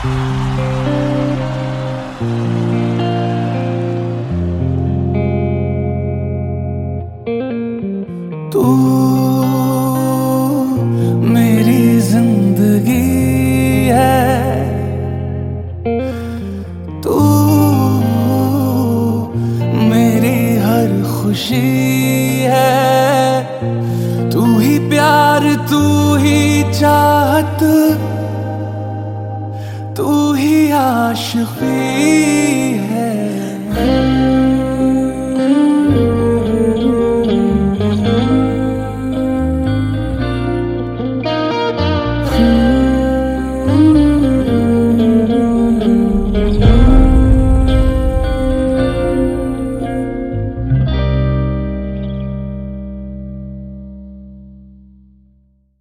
तू मेरी जिंदगी है, तू मेरी हर खुशी है। तू ही प्यार, तू ही चाहत, तू ही आशिकी।